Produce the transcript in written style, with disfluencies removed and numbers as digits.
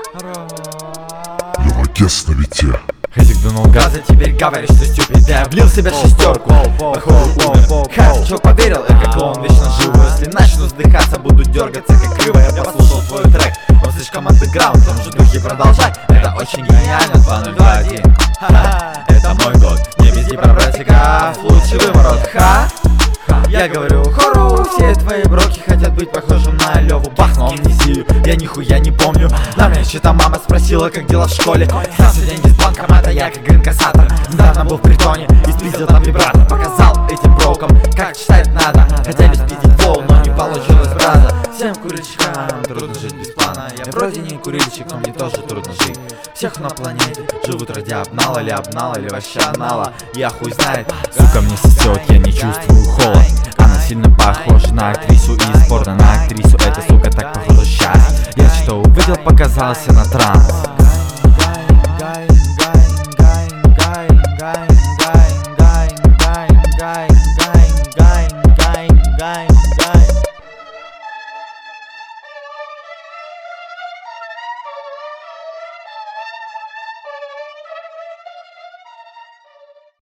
Левакес на вите. Хэтик дунул газа, теперь говоришь, что стюпид. Я влил в себя шестерку, походу умер. Хасчок поверил, как клоун вечно живу. Если начну вздыхаться, буду дергаться как рыба. Я послушал твой трек, он слишком андеграунд. В том же духе продолжай, это очень гениально. 2021, это мой год. Не везде про братика, лучший выворот. Я говорю хору, все твои броки хотят быть похожим на Леву. Бахнул амнезию, я нихуя не помню. На меня счета мама спросила, как дела в школе. Снялся деньги с банкомата, я как инкассатор. Недавно был в притоне и спиздил там вибратор. Показал этим брокам, как читать надо. Хотели спиздить флоу, но не получилось, браза. Всем курильщикам трудно жить без плана. Я вроде не курильщик, но мне тоже трудно жить. Всех на планете живут ради обнала или вообще анала. Я хуй знает. Сука, мне сосет, я не чувствую холод. Она сильно похожа на актрису из порно, на актрису. Эта сука так похожа сейчас. Я что увидел, показался на транс.